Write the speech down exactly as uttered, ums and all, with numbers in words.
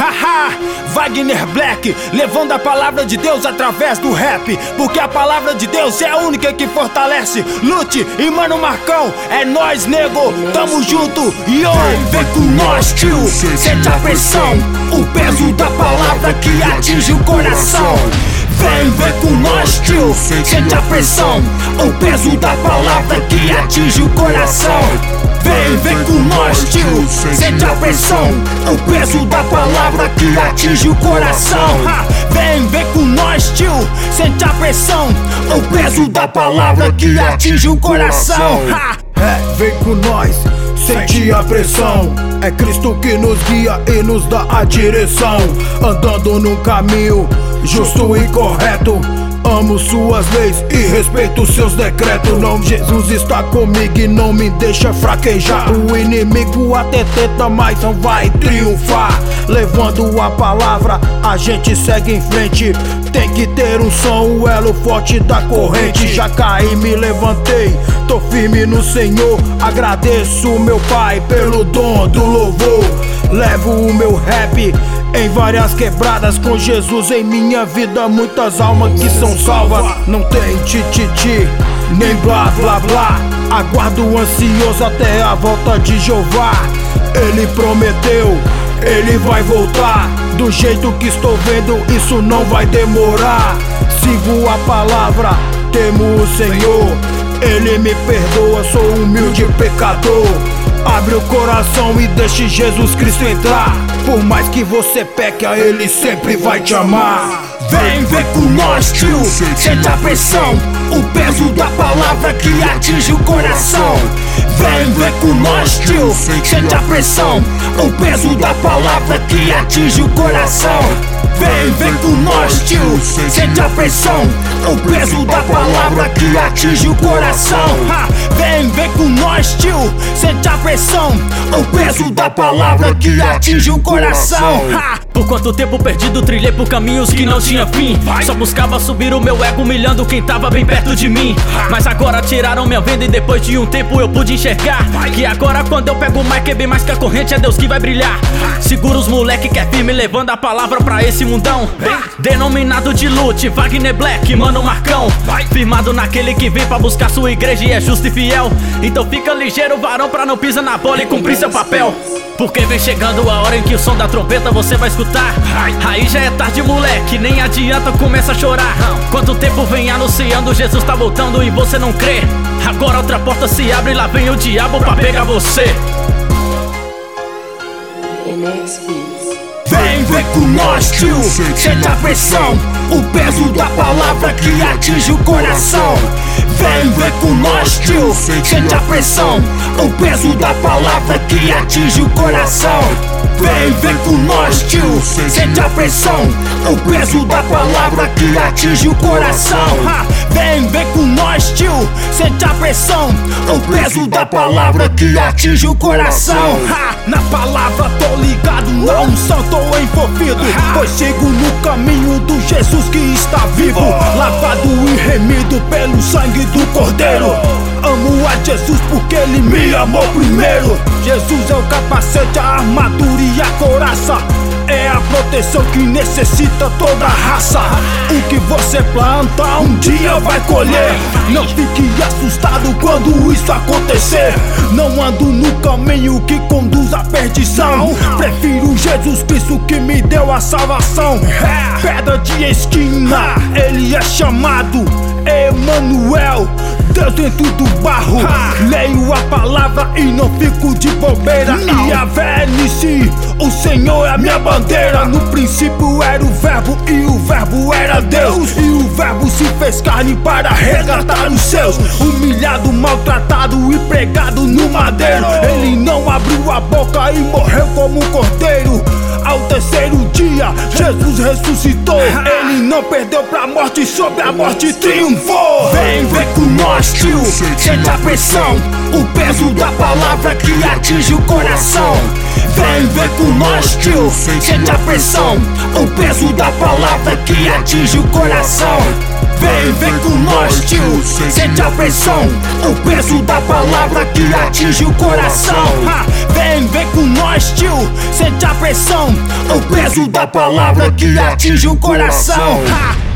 Haha, Wagner Black, levando a palavra de Deus através do rap, porque a palavra de Deus é a única que fortalece. Lute e mano Marcão, é nós nego, tamo junto. Yo, vem com nós tio, sente a pressão, o peso da palavra que atinge o coração. Vem, vem com nós tio, sente a pressão, o peso da palavra que atinge o coração. Vem, vem com nós tio, sente a pressão, o peso da palavra que atinge o coração. Vem, vem com nós tio, sente a pressão, o peso da palavra que atinge o coração. É, vem com nós, sente a pressão. É Cristo que nos guia e nos dá a direção, andando num caminho justo e correto. Amo suas leis e respeito seus decretos. Não, Jesus está comigo e não me deixa fraquejar. O inimigo até tenta, mas não vai triunfar. Levando a palavra, a gente segue em frente. Tem que ter um som, o elo forte da corrente. Já caí, me levantei, tô firme no Senhor. Agradeço meu Pai pelo dom do louvor. Levo o meu rap em várias quebradas, com Jesus em minha vida, muitas almas que são salvas. Não tem tititi, nem blá blá blá. Aguardo ansioso até a volta de Jeová. Ele prometeu, ele vai voltar. Do jeito que estou vendo, isso não vai demorar. Sigo a palavra, temo o Senhor. Ele me perdoa, sou humilde pecador. Abre o coração e deixe Jesus Cristo entrar. Por mais que você peque, a Ele sempre vai te amar. Vem, vem com nós tio, sente a pressão, o peso da palavra que atinge o coração. Vem, vem com nós tio, sente a pressão, o peso da palavra que atinge o coração. Vem, vem com nós tio, sente a pressão, o peso da palavra que atinge o coração. Vem, vem com nós tio, sente a pressão, o peso da palavra que atinge o coração. Por quanto tempo perdido trilhei por caminhos que não tinha fim. Só buscava subir o meu ego, humilhando quem tava bem perto de mim. Mas agora tiraram minha venda e depois de um tempo eu pude enxergar que agora quando eu pego o mic é bem mais que a corrente, é Deus que vai brilhar. Segura os moleque que é firme, levando a palavra pra esse mundão. Denominado de Lute, Wagner Black, mano Marcão. Firmado naquele que vem pra buscar sua igreja e é justo e fiel. Então fica ligeiro, varão, pra não pisar na bola e cumprir seu papel. Porque vem chegando a hora em que o som da trombeta você vai escutar. Aí já é tarde, moleque, nem adianta, começa a chorar. Quanto tempo vem anunciando, Jesus tá voltando e você não crê. Agora outra porta se abre e lá vem o diabo pra pegar você. Vem, vem com nós tio, sente a pressão, o peso da palavra que atinge o coração. Vem, vem com nós tio, sente a pressão, o peso da palavra que atinge o coração. Vem, vem com nós tio, sente a pressão, o peso da palavra que atinge o coração. Vem, vem com nós tio, sente a pressão, o peso da palavra que atinge o coração. Na palavra tô ligado, na unção tô envolvido, pois sigo no caminho do Jesus que está vivo, lavado e remido pelo sangue do Cordeiro. Amo a Jesus porque Ele me amou primeiro. Jesus é o capacete, a armadura e a couraça, é a proteção que necessita toda a raça. O que você planta um dia vai colher. Não fique assustado quando isso acontecer. Não ando no caminho que conduz à perdição. Prefiro Jesus Cristo que me deu a salvação. Pedra de esquina, Ele é chamado Emanuel, Deus dentro do barro. Leio a palavra e não fico de bobeira. E a velhice, o Senhor é a minha bandeira. No princípio era o verbo e o verbo era Deus, e o verbo se fez carne para resgatar os seus. Humilhado, maltratado e pregado no madeiro, Ele não abriu a boca e morreu como um cordeiro. Ao terceiro dia, Jesus ressuscitou. Ele não perdeu pra morte, sobre a morte triunfou. Vem, vem com nós tio, sente a pressão, o peso da palavra que atinge o coração. Vem, vem com nós tio, sente a pressão, o peso da palavra que atinge o coração. Vem, vem com nós, tio, sente a pressão, o peso da palavra que atinge o coração. Ha, vem, vem com nós, tio, sente a pressão, o peso da palavra que atinge o coração. Ha.